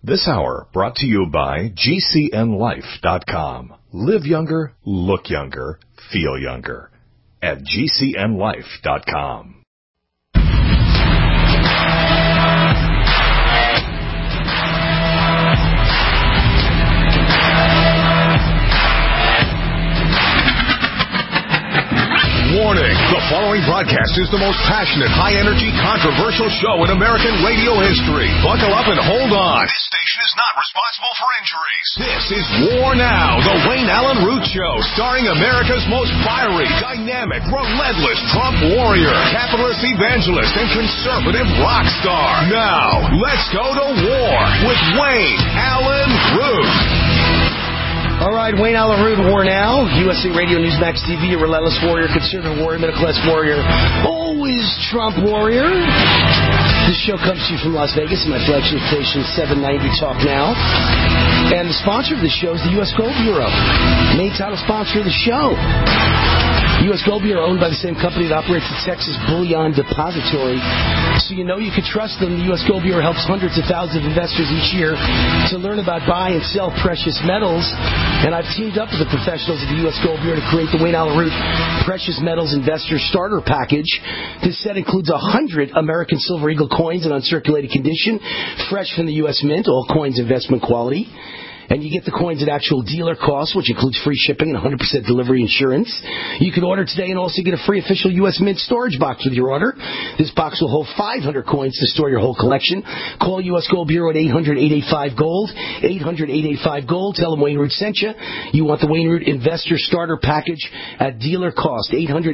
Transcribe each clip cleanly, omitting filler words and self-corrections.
This hour brought to you by GCNLife.com. Live younger, look younger, feel younger. At GCNLife.com. Warning, the following broadcast is the most passionate, high-energy, controversial show in American radio history. Buckle up and hold on. This station is not responsible for injuries. This is War Now, the Wayne Allen Root Show, starring America's most fiery, dynamic, relentless Trump warrior, capitalist evangelist, and conservative rock star. Now, let's go to war with Wayne Allen Root. All right, Wayne Allen Root, War Now, USA Radio, Newsmax TV, a relentless warrior, conservative warrior, middle-class warrior, always Trump warrior. This show comes to you from Las Vegas, my flagship station, 790 Talk Now. And the sponsor of the show is the U.S. Gold Bureau, main title sponsor of the show. U.S. Gold Bureau, owned by the same company that operates the Texas Bullion Depository. So you know you can trust them. The U.S. Gold Bureau helps hundreds of thousands of investors each year to learn about buy and sell precious metals. And I've teamed up with the professionals of the U.S. Gold Bureau to create the Wayne Allen Root Precious Metals Investor Starter Package. This set includes 100 American Silver Eagle coins in uncirculated condition, fresh from the U.S. Mint, all coins investment quality. And you get the coins at actual dealer cost, which includes free shipping and 100% delivery insurance. You can order today and also get a free official U.S. Mint storage box with your order. This box will hold 500 coins to store your whole collection. Call U.S. Gold Bureau at 800-885-GOLD. 800-885-GOLD. Tell them Wayne Root sent you. You want the Wayne Root Investor Starter Package at dealer cost.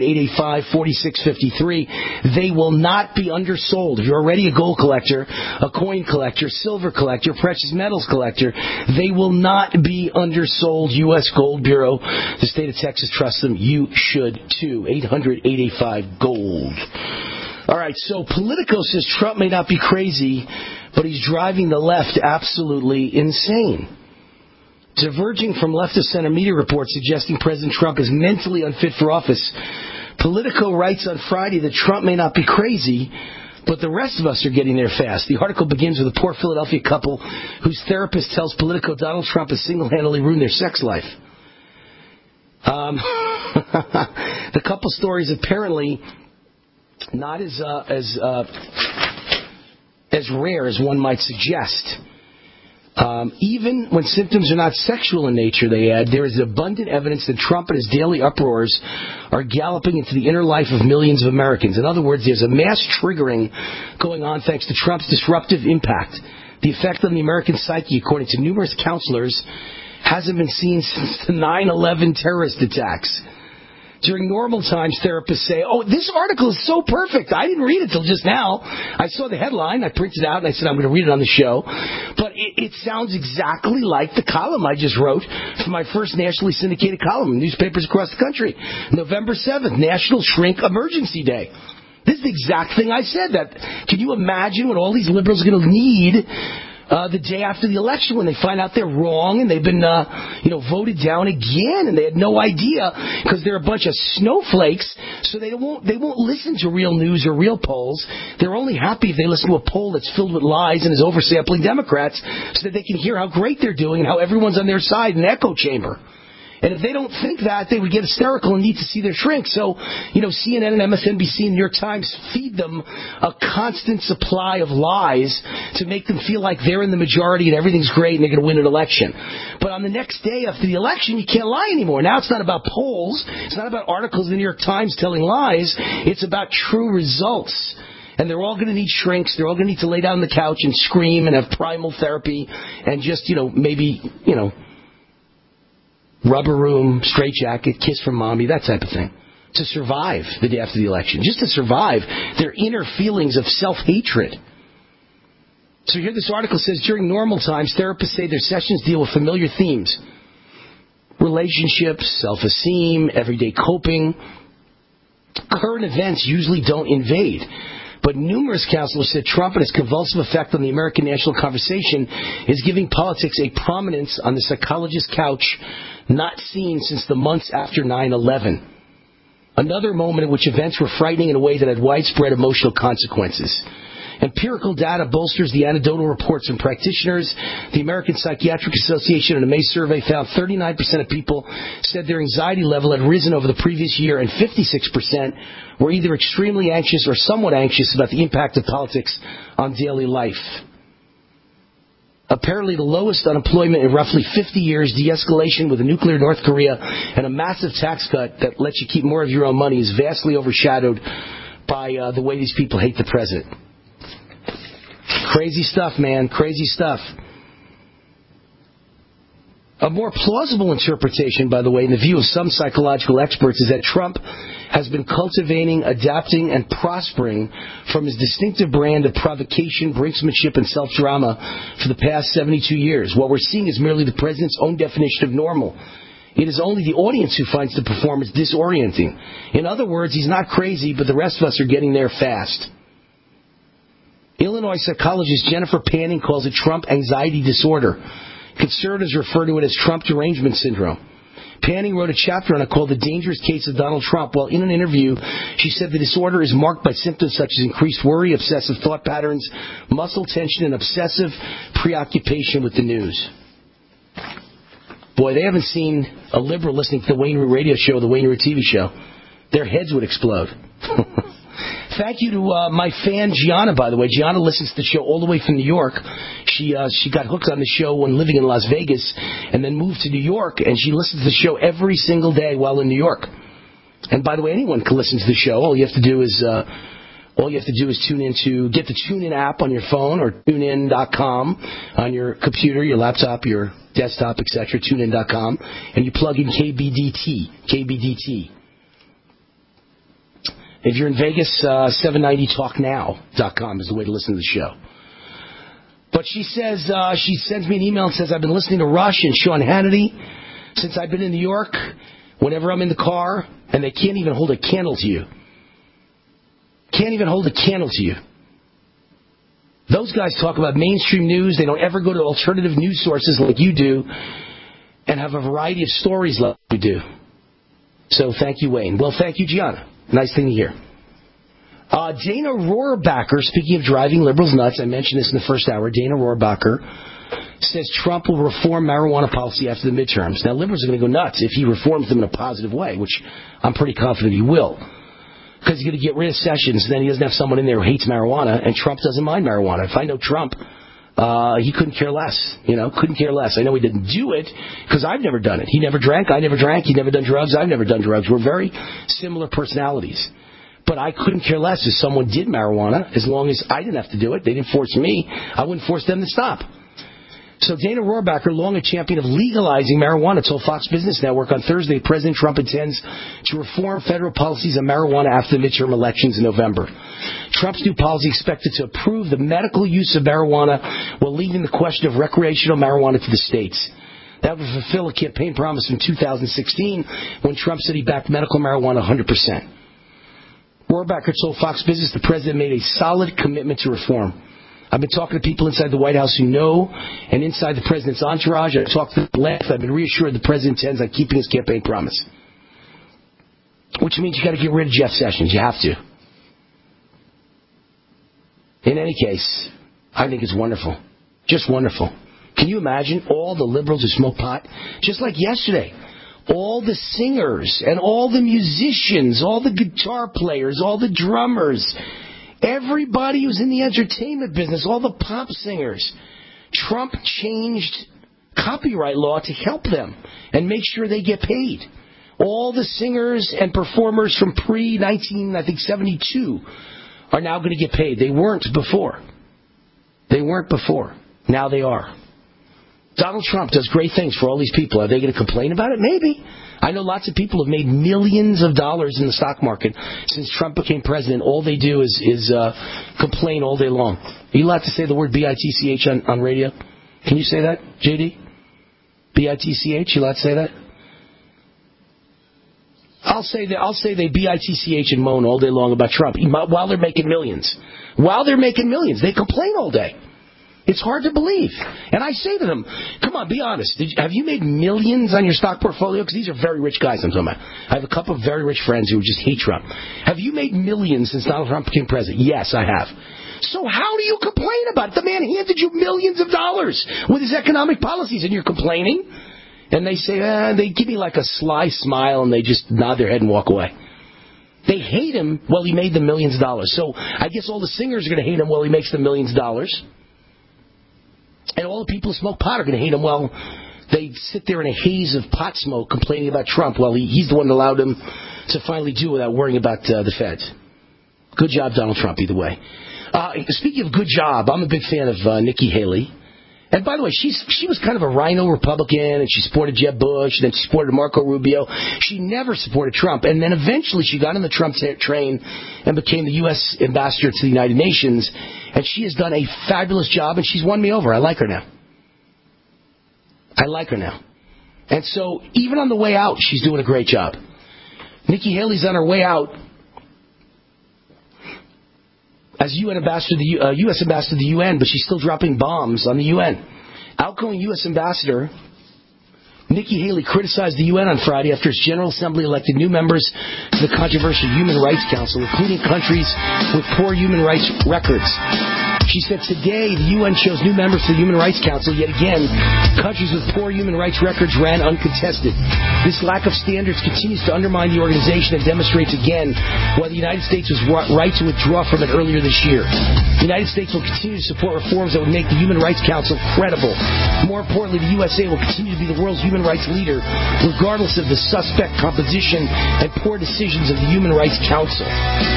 800-885-4653. They will not be undersold. If you're already a gold collector, a coin collector, silver collector, precious metals collector, they will not be undersold. U.S. Gold Bureau. The state of Texas trusts them. You should too. 800-885-GOLD. All right, so Politico says Trump may not be crazy, but he's driving the left absolutely insane. Diverging from left-of-center media reports suggesting President Trump is mentally unfit for office, Politico writes on Friday that Trump may not be crazy, but the rest of us are getting there fast. The article begins with a poor Philadelphia couple whose therapist tells Politico Donald Trump has single-handedly ruined their sex life. The couple story is apparently not as rare as one might suggest. Even when symptoms are not sexual in nature, they add, there is abundant evidence that Trump and his daily uproars are galloping into the inner life of millions of Americans. In other words, there's a mass triggering going on thanks to Trump's disruptive impact. The effect on the American psyche, according to numerous counselors, hasn't been seen since the 9/11 terrorist attacks. During normal times, therapists say, oh, this article is so perfect. I didn't read it till just now. I saw the headline. I printed it out, and I said I'm going to read it on the show. But it sounds exactly like the column I just wrote for my first nationally syndicated column in newspapers across the country. November 7th, National Shrink Emergency Day. This is the exact thing I said. Can you imagine what all these liberals are going to need the day after the election when they find out they're wrong and they've been voted down again and they had no idea because they're a bunch of snowflakes, so they won't listen to real news or real polls. They're only happy if they listen to a poll that's filled with lies and is oversampling Democrats so that they can hear how great they're doing and how everyone's on their side in an echo chamber. And if they don't think that, they would get hysterical and need to see their shrink. So, CNN and MSNBC and New York Times feed them a constant supply of lies to make them feel like they're in the majority and everything's great and they're going to win an election. But on the next day after the election, you can't lie anymore. Now it's not about polls. It's not about articles in the New York Times telling lies. It's about true results. And they're all going to need shrinks. They're all going to need to lay down on the couch and scream and have primal therapy and just, maybe rubber room, straitjacket, kiss from mommy, that type of thing, to survive the day after the election, just to survive their inner feelings of self-hatred. So here this article says, during normal times, therapists say their sessions deal with familiar themes: relationships, self-esteem, everyday coping. Current events usually don't invade. But numerous counselors said Trump and his convulsive effect on the American national conversation is giving politics a prominence on the psychologist's couch not seen since the months after 9/11. Another moment in which events were frightening in a way that had widespread emotional consequences. Empirical data bolsters the anecdotal reports from practitioners. The American Psychiatric Association in a May survey found 39% of people said their anxiety level had risen over the previous year, and 56% were either extremely anxious or somewhat anxious about the impact of politics on daily life. Apparently the lowest unemployment in roughly 50 years, de-escalation with a nuclear North Korea, and a massive tax cut that lets you keep more of your own money is vastly overshadowed by the way these people hate the president. Crazy stuff, man. Crazy stuff. A more plausible interpretation, by the way, in the view of some psychological experts, is that Trump has been cultivating, adapting, and prospering from his distinctive brand of provocation, brinksmanship, and self-drama for the past 72 years. What we're seeing is merely the president's own definition of normal. It is only the audience who finds the performance disorienting. In other words, he's not crazy, but the rest of us are getting there fast. Illinois psychologist Jennifer Panning calls it Trump anxiety disorder. Conservatives refer to it as Trump derangement syndrome. Panning wrote a chapter on it called The Dangerous Case of Donald Trump. While in an interview, she said the disorder is marked by symptoms such as increased worry, obsessive thought patterns, muscle tension, and obsessive preoccupation with the news. Boy, they haven't seen a liberal listening to the Wayne Root radio show or the Wayne Root TV show. Their heads would explode. Thank you to my fan Gianna, by the way. Gianna listens to the show all the way from New York. She got hooked on the show when living in Las Vegas and then moved to New York, and she listens to the show every single day while in New York. And by the way, anyone can listen to the show. All you have to do is tune in to get the TuneIn app on your phone or TuneIn.com on your computer, your laptop, your desktop, etc. TuneIn.com, and you plug in KBDT. If you're in Vegas, 790talknow.com is the way to listen to the show. But she says, she sends me an email and says, I've been listening to Rush and Sean Hannity since I've been in New York, whenever I'm in the car, and they can't even hold a candle to you. Can't even hold a candle to you. Those guys talk about mainstream news. They don't ever go to alternative news sources like you do and have a variety of stories like you do. So thank you, Wayne. Well, thank you, Gianna. Nice thing to hear. Dana Rohrabacher, speaking of driving liberals nuts, I mentioned this in the first hour. Dana Rohrabacher says Trump will reform marijuana policy after the midterms. Now, liberals are going to go nuts if he reforms them in a positive way, which I'm pretty confident he will. Because he's going to get rid of Sessions, and then he doesn't have someone in there who hates marijuana, and Trump doesn't mind marijuana. If I know Trump, he couldn't care less. Couldn't care less. I know he didn't do it because I've never done it. He never drank. I never drank. He'd never done drugs. I've never done drugs. We're very similar personalities. But I couldn't care less if someone did marijuana as long as I didn't have to do it. They didn't force me. I wouldn't force them to stop. So Dana Rohrabacher, long a champion of legalizing marijuana, told Fox Business Network on Thursday President Trump intends to reform federal policies on marijuana after the midterm elections in November. Trump's new policy expected to approve the medical use of marijuana while leaving the question of recreational marijuana to the states. That would fulfill a campaign promise from 2016 when Trump said he backed medical marijuana 100%. Rohrabacher told Fox Business the president made a solid commitment to reform. I've been talking to people inside the White House who know, and inside the president's entourage. I've talked to the left. I've been reassured the president intends on keeping his campaign promise. Which means you got to get rid of Jeff Sessions. You have to. In any case, I think it's wonderful. Just wonderful. Can you imagine all the liberals who smoke pot? Just like yesterday. All the singers and all the musicians, all the guitar players, all the drummers, everybody who's in the entertainment business, all the pop singers. Trump changed copyright law to help them and make sure they get paid. All the singers and performers from pre-1972 are now going to get paid. They weren't before. Now they are. Donald Trump does great things for all these people. Are they going to complain about it? Maybe. I know lots of people have made millions of dollars in the stock market since Trump became president. All they do is complain all day long. Are you allowed to say the word B-I-T-C-H on radio? Can you say that, JD? B-I-T-C-H? You allowed to say that? I'll say they B-I-T-C-H and moan all day long about Trump while they're making millions. They complain all day. It's hard to believe. And I say to them, come on, be honest. Have you made millions on your stock portfolio? Because these are very rich guys I'm talking about. I have a couple of very rich friends who just hate Trump. Have you made millions since Donald Trump became president? Yes, I have. So how do you complain about it? The man handed you millions of dollars with his economic policies, and you're complaining? And they say, they give me like a sly smile, and they just nod their head and walk away. They hate him while he made them millions of dollars. So I guess all the singers are going to hate him while he makes them millions of dollars. And all the people who smoke pot are going to hate him while they sit there in a haze of pot smoke complaining about Trump while he's the one that allowed him to finally do without worrying about the feds. Good job, Donald Trump, either way. Speaking of good job, I'm a big fan of Nikki Haley. And by the way, she was kind of a rhino Republican, and she supported Jeb Bush, and then she supported Marco Rubio. She never supported Trump. And then eventually she got on the Trump train and became the U.S. ambassador to the United Nations. And she has done a fabulous job, and she's won me over. I like her now. And so even on the way out, she's doing a great job. Nikki Haley's on her way out as UN ambassador, U.S. ambassador to the UN, but she's still dropping bombs on the UN. Outgoing U.S. ambassador Nikki Haley criticized the UN on Friday after its General Assembly elected new members to the controversial Human Rights Council, including countries with poor human rights records. She said today the UN chose new members to the Human Rights Council. Yet again, countries with poor human rights records ran uncontested. This lack of standards continues to undermine the organization and demonstrates again why the United States was right to withdraw from it earlier this year. The United States will continue to support reforms that would make the Human Rights Council credible. More importantly, the USA will continue to be the world's human rights leader, regardless of the suspect composition and poor decisions of the Human Rights Council.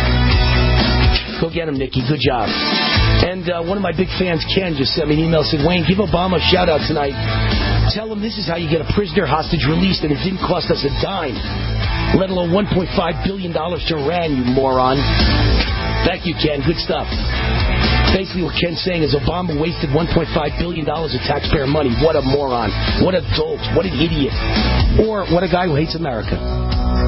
Go get him, Nikki. Good job. And one of my big fans, Ken, just sent me an email and said, Wayne, give Obama a shout-out tonight. Tell him this is how you get a prisoner hostage released, and it didn't cost us a dime, let alone $1.5 billion to Iran, you moron. Thank you, Ken. Good stuff. Basically, what Ken's saying is Obama wasted $1.5 billion of taxpayer money. What a moron. What a dolt. What an idiot. Or what a guy who hates America.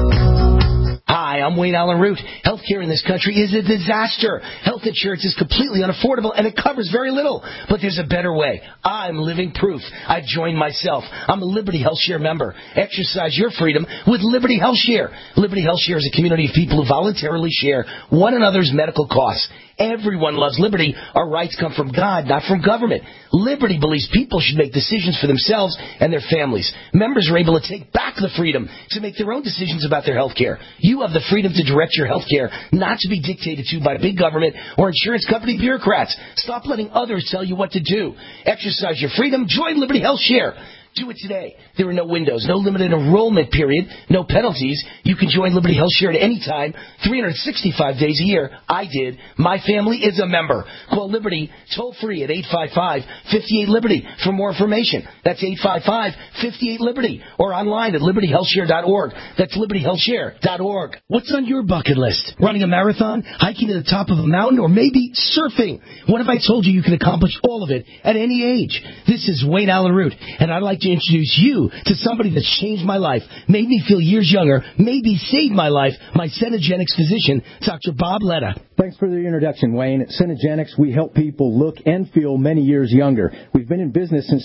Hi, I'm Wayne Allen Root. Healthcare in this country is a disaster. Health insurance is completely unaffordable, and it covers very little. But there's a better way. I'm living proof. I've joined myself. I'm a Liberty HealthShare member. Exercise your freedom with Liberty HealthShare. Liberty HealthShare is a community of people who voluntarily share one another's medical costs. Everyone loves liberty. Our rights come from God, not from government. Liberty believes people should make decisions for themselves and their families. Members are able to take back the freedom to make their own decisions about their health care. You have the freedom to direct your health care, not to be dictated to by big government or insurance company bureaucrats. Stop letting others tell you what to do. Exercise your freedom. Join Liberty HealthShare. Do it today. There are no windows, no limited enrollment period, no penalties. You can join Liberty HealthShare at any time, 365 days a year. I did. My family is a member. Call Liberty toll-free at 855-58-LIBERTY for more information. That's 855-58-LIBERTY or online at libertyhealthshare.org. That's libertyhealthshare.org. What's on your bucket list? Running a marathon, hiking to the top of a mountain, or maybe surfing? What if I told you can accomplish all of it at any age? This is Wayne Allen Root, and I'd like to introduce you to somebody that's changed my life, made me feel years younger, maybe saved my life, my Cenegenics physician, Dr. Bob Letta. Thanks for the introduction, Wayne. At Cenegenics, we help people look and feel many years younger. We've been in business since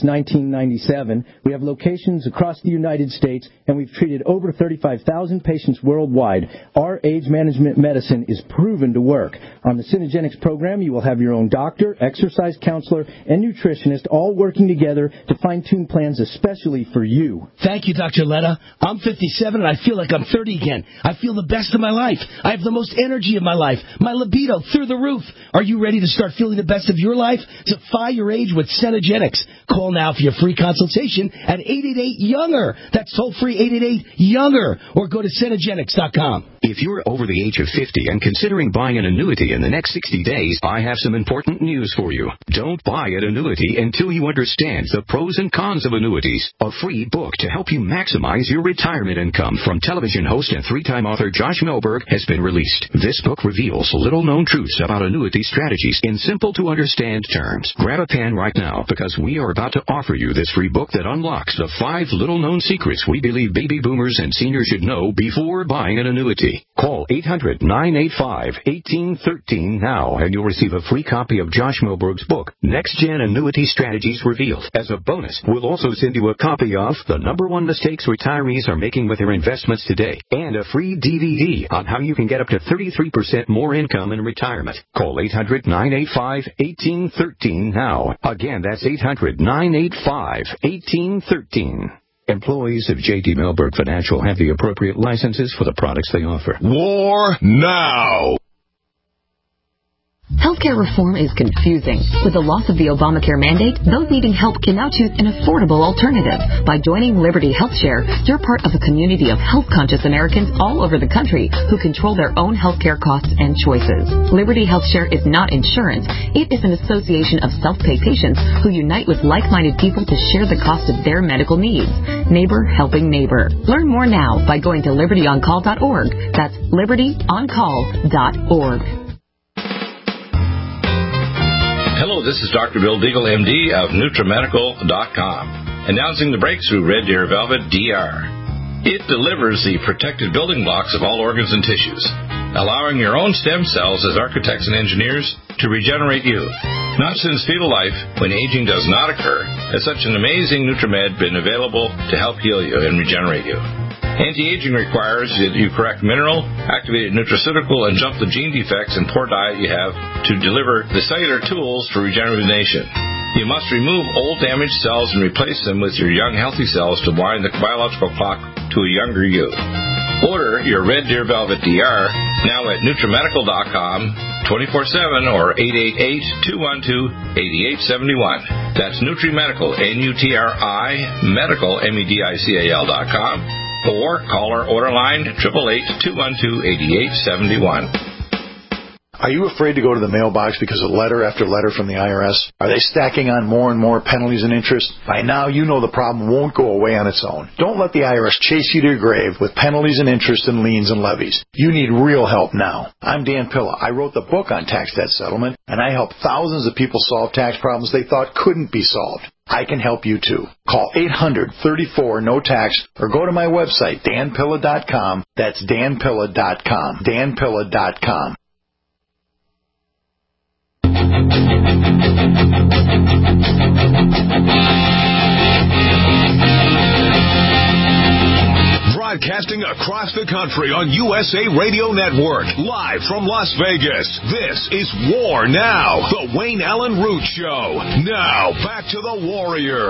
1997. We have locations across the United States, and we've treated over 35,000 patients worldwide. Our age management medicine is proven to work. On the Cenegenics program, you will have your own doctor, exercise counselor, and nutritionist all working together to fine-tune plans especially for you. Thank you, Dr. Letta. I'm 57 and I feel like I'm 30 again. I feel the best of my life. I have the most energy of my life. My libido through the roof. Are you ready to start feeling the best of your life? Defy your age with Cenegenics. Call now for your free consultation at 888-YOUNGER. That's toll-free 888-YOUNGER. Or go to Cenegenics.com. If you're over the age of 50 and considering buying an annuity in the next 60 days, I have some important news for you. Don't buy an annuity until you understand the pros and cons of annuities. A free book to help you maximize your retirement income from television host and three-time author Josh Melberg has been released. This book reveals little-known truths about annuity strategies in simple-to-understand terms. Grab a pen right now because we are about to offer you this free book that unlocks the 5 little-known secrets we believe baby boomers and seniors should know before buying an annuity. Call 800-985-1813 now and you'll receive a free copy of Josh Melberg's book, Next Gen Annuity Strategies Revealed. As a bonus, we'll also send send you a copy of The #1 Mistakes Retirees Are Making with Their Investments Today and a free DVD on how you can get up to 33% more income in retirement. Call 800-985-1813 now. Again, that's 800-985-1813. Employees of J.D. Mellberg Financial have the appropriate licenses for the products they offer. War now. Healthcare reform is confusing. With the loss of the Obamacare mandate, those needing help can now choose an affordable alternative. By joining Liberty HealthShare, you're part of a community of health-conscious Americans all over the country who control their own healthcare costs and choices. Liberty HealthShare is not insurance. It is an association of self-pay patients who unite with like-minded people to share the cost of their medical needs. Neighbor helping neighbor. Learn more now by going to libertyoncall.org. That's libertyoncall.org. Hello, this is Dr. Bill Deagle, MD of NutriMedical.com, announcing the breakthrough Red Deer Velvet DR. It delivers the protected building blocks of all organs and tissues, allowing your own stem cells as architects and engineers to regenerate you. Not since fetal life, when aging does not occur, has such an amazing NutriMed been available to help heal you and regenerate you. Anti-aging requires that you correct mineral, activated nutraceutical, and jump the gene defects and poor diet you have to deliver the cellular tools for regeneration. You must remove old damaged cells and replace them with your young healthy cells to wind the biological clock to a younger you. Order your Red Deer Velvet DR now at NutriMedical.com 24/7 or 888-212-8871. That's NutriMedical, N-U-T-R-I, Medical, M-E-D-I-C-A-L.com. Or call our order line 888-212-8871. Are you afraid to go to the mailbox because of letter after letter from the IRS? Are they stacking on more and more penalties and interest? By now, you know the problem won't go away on its own. Don't let the IRS chase you to your grave with penalties and interest and liens and levies. You need real help now. I'm Dan Pilla. I wrote the book on tax debt settlement, and I help thousands of people solve tax problems they thought couldn't be solved. I can help you too. Call 800-34-NO-TAX or go to my website, danpilla.com. That's danpilla.com. danpilla.com. Broadcasting across the country on USA Radio Network, live from Las Vegas. This is War Now, the Wayne Allen Root Show. Now, back to the Warrior.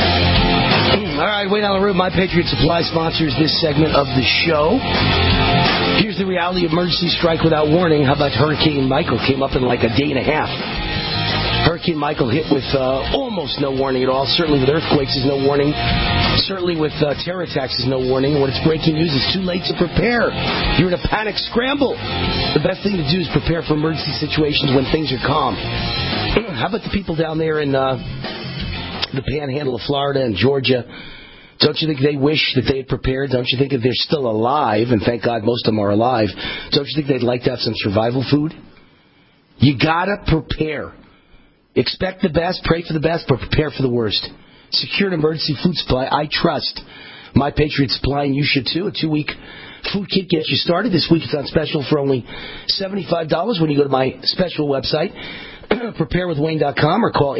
All right, Wayne Allen Root, My Patriot Supply sponsors this segment of the show. Here's the reality of emergency strike without warning. How about Hurricane Michael? Came up in like a day and a half. Hurricane Michael hit with almost no warning at all. Certainly with earthquakes, there's no warning. Certainly with terror attacks, there's no warning. And when it's breaking news, it's too late to prepare. You're in a panic scramble. The best thing to do is prepare for emergency situations when things are calm. How about the people down there in the panhandle of Florida and Georgia? Don't you think they wish that they had prepared? Don't you think if they're still alive, and thank God most of them are alive, don't you think they'd like to have some survival food? You gotta prepare. Expect the best, pray for the best, but prepare for the worst. Secure an emergency food supply. I trust My Patriot Supply, and you should too. A 2-week food kit gets you started. This week it's on special for only $75 when you go to my special website, preparewithwayne.com, or call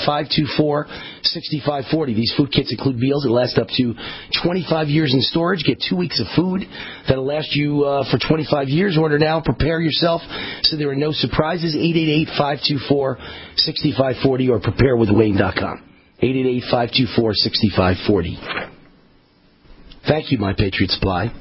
888-524-6540. These food kits include meals that last up to 25 years in storage. Get 2 weeks of food that'll last you for 25 years. Order now. Prepare yourself so there are no surprises. 888-524-6540 or preparewithwayne.com. 888-524-6540. Thank you, My Patriot Supply.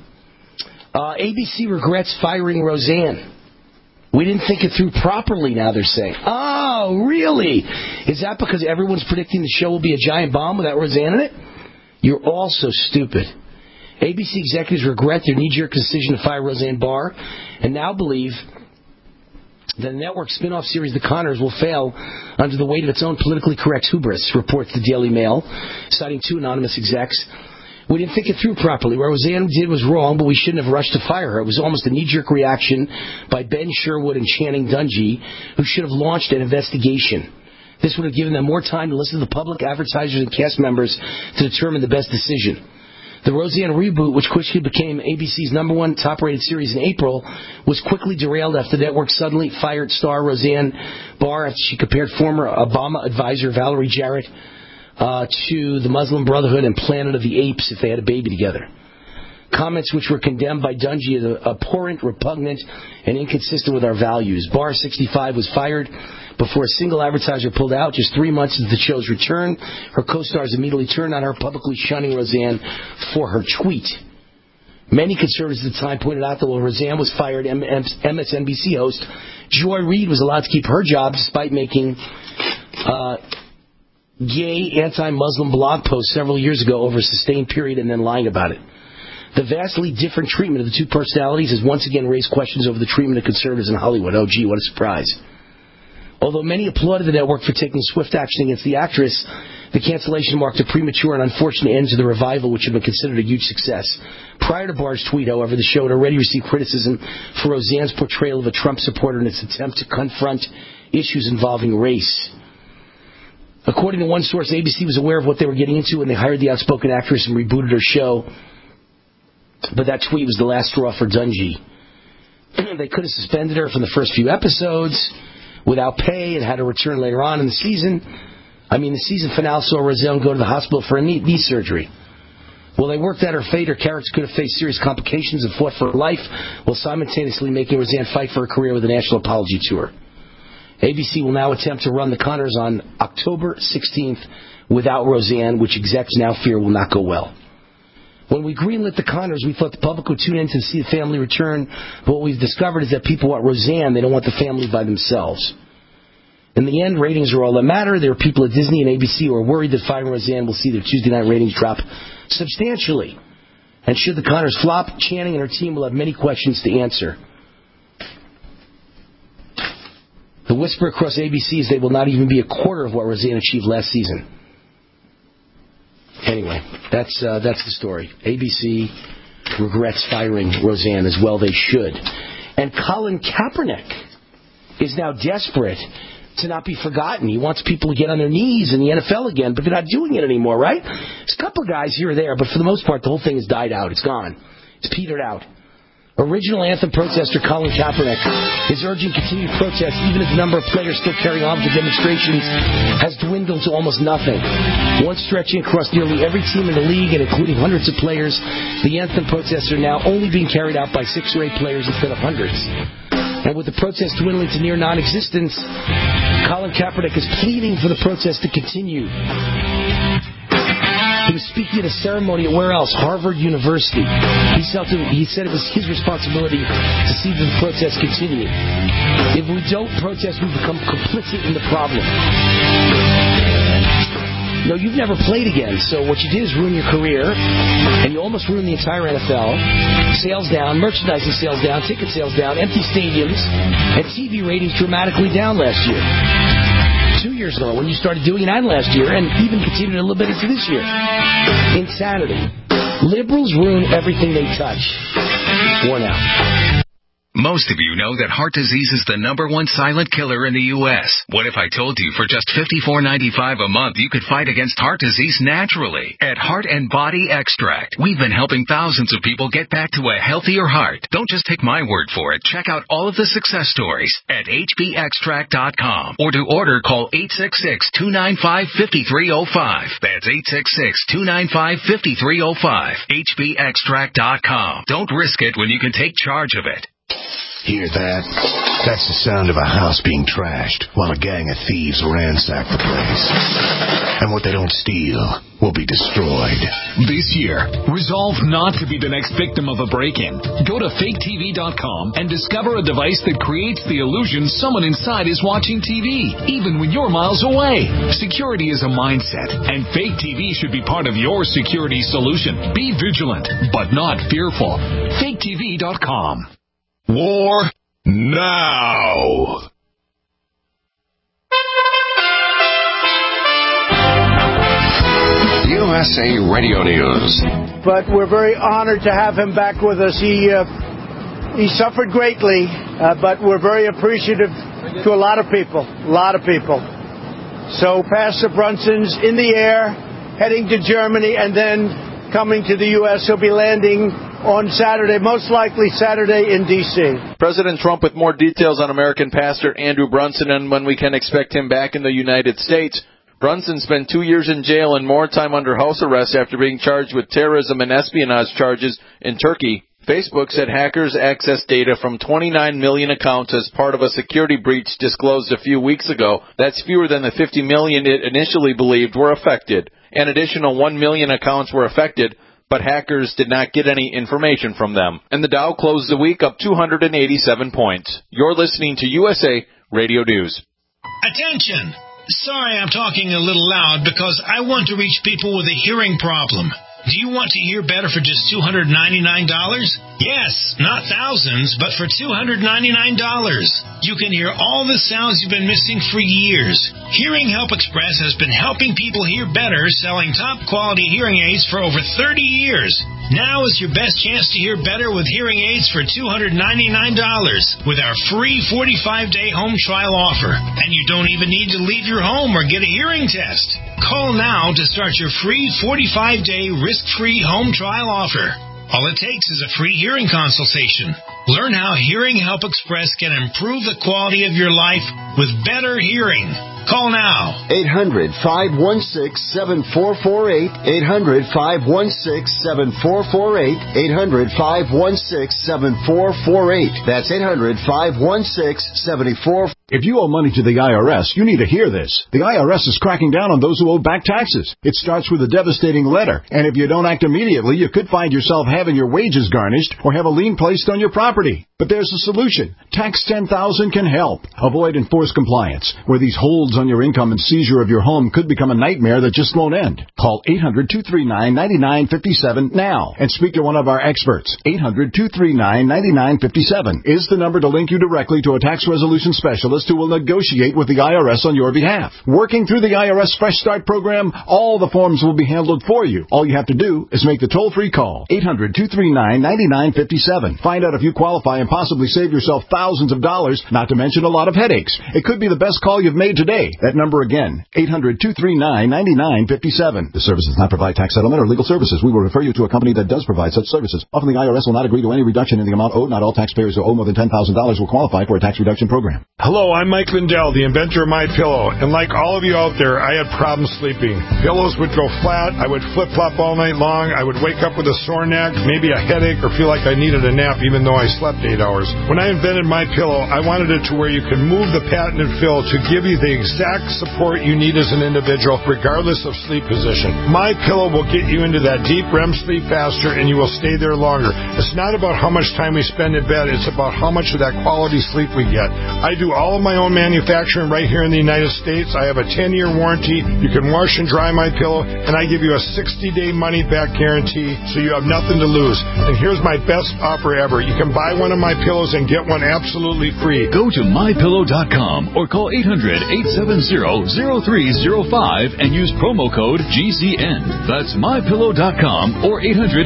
ABC regrets firing Roseanne. We didn't think it through properly, now they're saying. Oh, really? Is that because everyone's predicting the show will be a giant bomb without Roseanne in it? You're all so stupid. ABC executives regret their knee-jerk decision to fire Roseanne Barr and now believe that the network spin-off series The Conners will fail under the weight of its own politically correct hubris, reports the Daily Mail, citing 2 anonymous execs. We didn't think it through properly. What Roseanne did was wrong, but we shouldn't have rushed to fire her. It was almost a knee-jerk reaction by Ben Sherwood and Channing Dungey, who should have launched an investigation. This would have given them more time to listen to the public, advertisers, and cast members to determine the best decision. The Roseanne reboot, which quickly became ABC's #1 top-rated series in April, was quickly derailed after the network suddenly fired star Roseanne Barr after she compared former Obama advisor Valerie Jarrett to the Muslim Brotherhood and Planet of the Apes if they had a baby together. Comments which were condemned by Dungy as abhorrent, repugnant, and inconsistent with our values. Bar 65 was fired before a single advertiser pulled out. Just 3 months into the show's return, her co-stars immediately turned on her, publicly shunning Roseanne for her tweet. Many conservatives at the time pointed out that while Roseanne was fired, MSNBC host Joy Reid was allowed to keep her job despite making gay, anti-Muslim blog posts several years ago over a sustained period and then lying about it. The vastly different treatment of the two personalities has once again raised questions over the treatment of conservatives in Hollywood. Oh, gee, what a surprise. Although many applauded the network for taking swift action against the actress, the cancellation marked a premature and unfortunate end to the revival, which had been considered a huge success. Prior to Barr's tweet, however, the show had already received criticism for Roseanne's portrayal of a Trump supporter in its attempt to confront issues involving race. According to one source, ABC was aware of what they were getting into when they hired the outspoken actress and rebooted her show. But that tweet was the last straw for Dungy. They could have suspended her from the first few episodes without pay and had her return later on in the season. The season finale saw Roseanne go to the hospital for a knee surgery. While they worked out her fate, her character could have faced serious complications and fought for her life, while simultaneously making Roseanne fight for her career with a national apology tour. ABC will now attempt to run the Connors on October 16th without Roseanne, which execs now fear will not go well. When we greenlit the Connors, we thought the public would tune in to see the family return, but what we've discovered is that people want Roseanne, they don't want the family by themselves. In the end, ratings are all that matter. There are people at Disney and ABC who are worried that firing Roseanne will see their Tuesday night ratings drop substantially. And should the Connors flop, Channing and her team will have many questions to answer. The whisper across ABC is they will not even be a quarter of what Roseanne achieved last season. Anyway, that's the story. ABC regrets firing Roseanne, as well they should. And Colin Kaepernick is now desperate to not be forgotten. He wants people to get on their knees in the NFL again, but they're not doing it anymore, right? There's a couple of guys here or there, but for the most part, the whole thing has died out. It's gone. It's petered out. Original anthem protester Colin Kaepernick is urging continued protests, even as the number of players still carrying on with the demonstrations has dwindled to almost nothing. Once stretching across nearly every team in the league and including hundreds of players, the anthem protests are now only being carried out by 6 or 8 players instead of hundreds. And with the protests dwindling to near non-existence, Colin Kaepernick is pleading for the protest to continue. He was speaking at a ceremony at where else? Harvard University. He said it was his responsibility to see that the protests continue. If we don't protest, we become complicit in the problem. No, you've never played again, so what you did is ruin your career, and you almost ruined the entire NFL. Sales down, merchandising sales down, ticket sales down, empty stadiums, and TV ratings dramatically down last year. 2 years ago when you started doing it, and last year, and even continued a little bit into this year. Insanity. Liberals ruin everything they touch. Worn out. Most of you know that heart disease is the #1 silent killer in the U.S. What if I told you for just $54.95 a month you could fight against heart disease naturally? At Heart and Body Extract, we've been helping thousands of people get back to a healthier heart. Don't just take my word for it. Check out all of the success stories at hbextract.com. Or to order, call 866-295-5305. That's 866-295-5305. hbextract.com. Don't risk it when you can take charge of it. Hear that? That's the sound of a house being trashed while a gang of thieves ransack the place. And what they don't steal will be destroyed. This year, resolve not to be the next victim of a break-in. Go to faketv.com and discover a device that creates the illusion someone inside is watching TV, even when you're miles away. Security is a mindset, and Fake TV should be part of your security solution. Be vigilant, but not fearful. faketv.com. War now. USA Radio News. But we're very honored to have him back with us. He suffered greatly, but we're very appreciative to a lot of people. So Pastor Brunson's in the air, heading to Germany, and then coming to the U.S. He'll be landing on Saturday, most likely Saturday in D.C. President Trump with more details on American pastor Andrew Brunson and when we can expect him back in the United States. Brunson spent 2 years in jail and more time under house arrest after being charged with terrorism and espionage charges in Turkey. Facebook said hackers accessed data from 29 million accounts as part of a security breach disclosed a few weeks ago. That's fewer than the 50 million it initially believed were affected. An additional 1 million accounts were affected, but hackers did not get any information from them. And the Dow closed the week up 287 points. You're listening to USA Radio News. Attention! Sorry I'm talking a little loud because I want to reach people with a hearing problem. Do you want to hear better for just $299? Yes, not thousands, but for $299. You can hear all the sounds you've been missing for years. Hearing Help Express has been helping people hear better, selling top-quality hearing aids for over 30 years. Now is your best chance to hear better with hearing aids for $299 with our free 45-day home trial offer. And you don't even need to leave your home or get a hearing test. Call now to start your free 45-day risk-free home trial offer. All it takes is a free hearing consultation. Learn how Hearing Help Express can improve the quality of your life with better hearing. Call now. 800-516-7448. 800-516-7448. 800-516-7448. That's 800-516-7448. If you owe money to the IRS, you need to hear this. The IRS is cracking down on those who owe back taxes. It starts with a devastating letter, and if you don't act immediately, you could find yourself having your wages garnished or have a lien placed on your property. But there's a solution. Tax 10,000 can help. Avoid enforced compliance, where these holds on your income and seizure of your home could become a nightmare that just won't end. Call 800-239-9957 now and speak to one of our experts. 800-239-9957 is the number to link you directly to a tax resolution specialist who will negotiate with the IRS on your behalf. Working through the IRS Fresh Start program, all the forms will be handled for you. All you have to do is make the toll-free call. 800-239-9957. Find out if you qualify and possibly save yourself thousands of dollars, not to mention a lot of headaches. It could be the best call you've made today. That number again, 800-239-9957. The service does not provide tax settlement or legal services. We will refer you to a company that does provide such services. Often the IRS will not agree to any reduction in the amount owed. Not all taxpayers who owe more than $10,000 will qualify for a tax reduction program. Hello, I'm Mike Lindell, the inventor of MyPillow, and like all of you out there, I had problems sleeping. Pillows would go flat, I would flip-flop all night long, I would wake up with a sore neck, maybe a headache, or feel like I needed a nap even though I slept 8 hours. When I invented MyPillow, I wanted it to where you can move the patented fill to give you the exact support you need as an individual, regardless of sleep position. MyPillow will get you into that deep REM sleep faster, and you will stay there longer. It's not about how much time we spend in bed, it's about how much of that quality sleep we get. I do all of my own manufacturing right here in the United States. I have a 10-year warranty. You can wash and dry MyPillow, and I give you a 60-day money-back guarantee, so you have nothing to lose. And here's my best offer ever. You can buy one of my pillows and get one absolutely free. Go to MyPillow.com or call 800-870-0305 and use promo code GCN. That's MyPillow.com or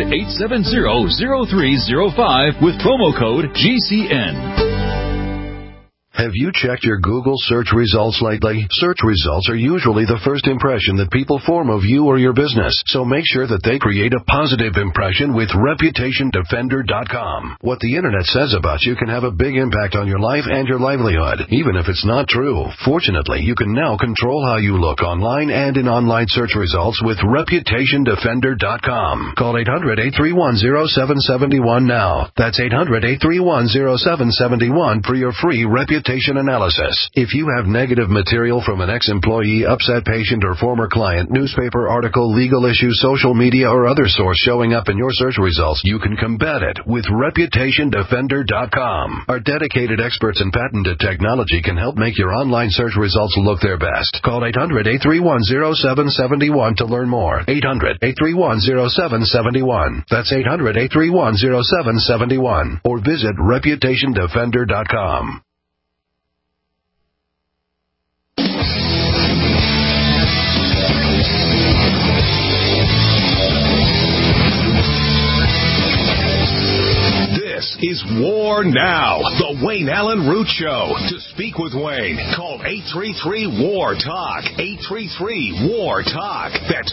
800-870-0305 with promo code GCN. Have you checked your Google search results lately? Search results are usually the first impression that people form of you or your business, so make sure that they create a positive impression with ReputationDefender.com. What the Internet says about you can have a big impact on your life and your livelihood, even if it's not true. Fortunately, you can now control how you look online and in online search results with ReputationDefender.com. Call 800-831-0771 now. That's 800-831-0771 for your free reputation analysis. If you have negative material from an ex-employee, upset patient, or former client, newspaper article, legal issue, social media, or other source showing up in your search results, you can combat it with ReputationDefender.com. Our dedicated experts in patented technology can help make your online search results look their best. Call 800-831-0771 to learn more. 800-831-0771. That's 800-831-0771. Or visit ReputationDefender.com. This is War Now, the Wayne Allen Root Show. To speak with Wayne, call 833-WAR-TALK. 833-WAR-TALK. That's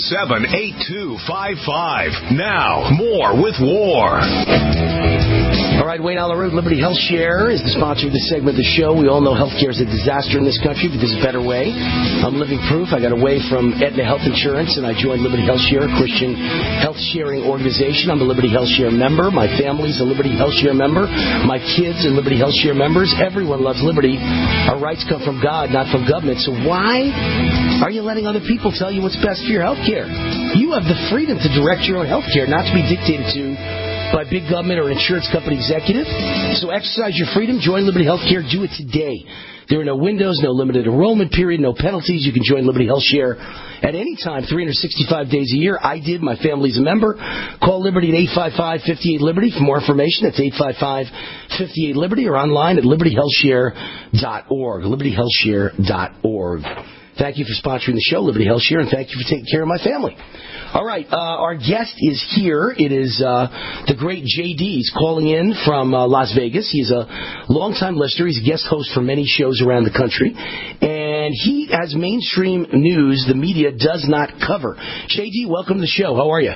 833-927-8255. Now, more with War. All right, Wayne Allyn Root, Liberty Health Share is the sponsor of this segment of the show. We all know healthcare is a disaster in this country, but there's a better way. I'm living proof. I got away from Aetna Health Insurance, and I joined Liberty Health Share, a Christian health sharing organization. I'm a Liberty Health Share member. My family's a Liberty Health Share member. My kids are Liberty Health Share members. Everyone loves liberty. Our rights come from God, not from government. So why are you letting other people tell you what's best for your health care? You have the freedom to direct your own health care, not to be dictated to by big government or insurance company executive. So exercise your freedom. Join Liberty Healthcare. Do it today. There are no windows, no limited enrollment period, no penalties. You can join Liberty Health Share at any time, 365 days a year. I did. My family's a member. Call Liberty at 855-58-LIBERTY for more information. That's 855-58-LIBERTY or online at libertyhealthshare.org. libertyhealthshare.org. Thank you for sponsoring the show, Liberty Health Share, and thank you for taking care of my family. All right, our guest is here. It is the great JD. He's calling in from Las Vegas. He's a longtime listener. He's a guest host for many shows around the country. And he has mainstream news the media does not cover. JD, welcome to the show. How are you?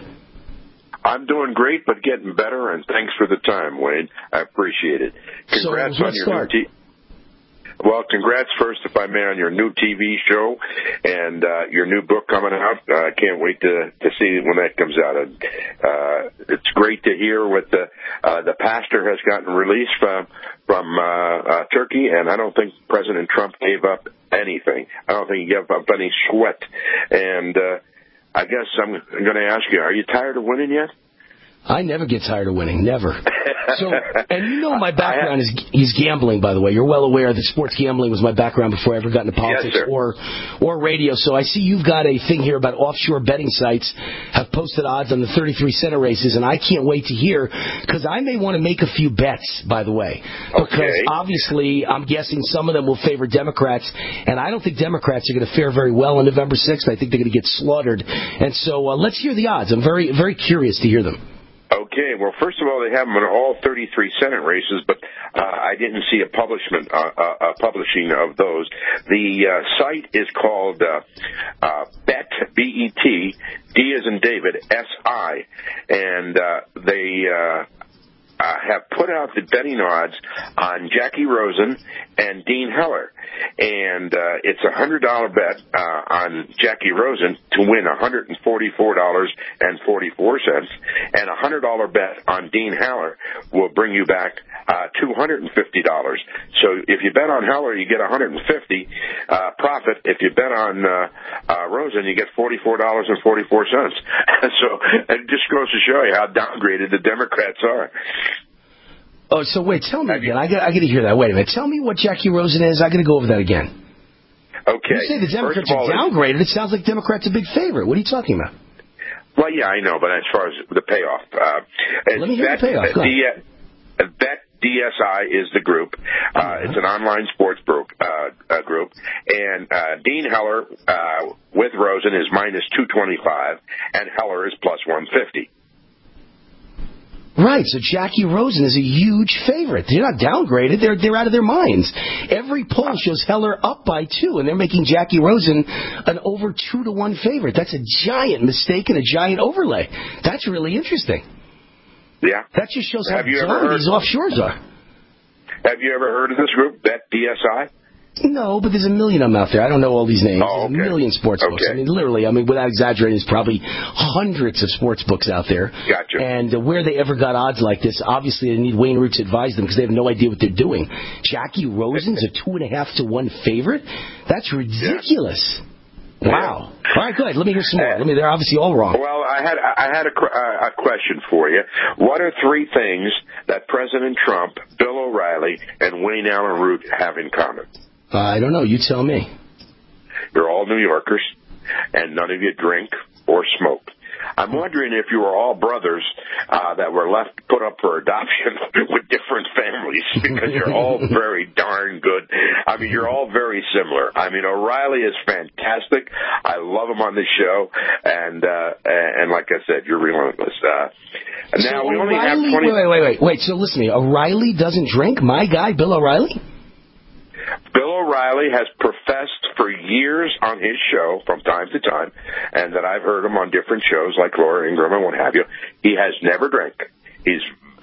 I'm doing great, but getting better, and thanks for the time, Wayne. I appreciate it. Congrats on your new Well, congrats first, if I may, on your new TV show and your new book coming out. I can't wait to see when that comes out. It's great to hear what the pastor has gotten released from Turkey, and I don't think President Trump gave up anything. I don't think he gave up any sweat. And I guess I'm going to ask you, are you tired of winning yet? I never get tired of winning, never. So, and you know my background is gambling, by the way. You're well aware that sports gambling was my background before I ever got into politics or radio. So I see you've got a thing here about offshore betting sites have posted odds on the 33 Senate races, and I can't wait to hear, because I may want to make a few bets, by the way. Because obviously I'm guessing some of them will favor Democrats, and I don't think Democrats are going to fare very well on November 6th. I think they're going to get slaughtered. And so let's hear the odds. I'm very, very curious to hear them. Okay, well, first of all, they have them in all 33 Senate races, but I didn't see a publishing of those. The site is called Bet, B-E-T, D as in David, S-I, and they have put out the betting odds on Jackie Rosen and Dean Heller. And it's a $100 bet on Jackie Rosen to win $144.44, and a $100 bet on Dean Heller will bring you back $250. So if you bet on Heller, you get $150 profit. If you bet on Rosen, you get $44.44. So it just goes to show you how downgraded the Democrats are. Oh, so wait, tell me again. I got to hear that. Wait a minute. Tell me what Jackie Rosen is. I got to go over that again. Okay. You say the Democrats are downgraded. It sounds like Democrats are a big favorite. What are you talking about? Well, yeah, I know, but as far as the payoff, let me hear the payoff. Go ahead. Bet DSI is the group. It's an online sports group, and Dean Heller with Rosen is minus 225, and Heller is plus 150. Right, so Jackie Rosen is a huge favorite. They're not downgraded. They're out of their minds. Every poll shows Heller up by 2, and they're making Jackie Rosen an over 2-to-1 favorite. That's a giant mistake and a giant overlay. That's really interesting. Yeah. That just shows how dumb these offshores are. Have you ever heard of this group, Bet DSI? No, but there's a million of them out there. I don't know all these names. There's a million sports books. I mean, literally, without exaggerating, there's probably hundreds of sports books out there. Gotcha. And where they ever got odds like this, obviously they need Wayne Root to advise them because they have no idea what they're doing. Jackie Rosen's a 2.5-to-1 favorite? That's ridiculous. Yeah. Wow. All right, good. Let me hear some more. They're obviously all wrong. Well, I had a question for you. What are 3 things that President Trump, Bill O'Reilly, and Wayne Allyn Root have in common? I don't know. You tell me. You're all New Yorkers, and none of you drink or smoke. I'm wondering if you were all brothers that were put up for adoption with different families, because you're all very darn good. I mean, you're all very similar. I mean, O'Reilly is fantastic. I love him on the show, and like I said, you're relentless. Now we only have 20. Wait. So listen to me. O'Reilly doesn't drink? My guy, Bill O'Reilly? Bill O'Reilly has professed for years on his show from time to time, and that I've heard him on different shows like Laura Ingraham and what have you. He has never drank. He's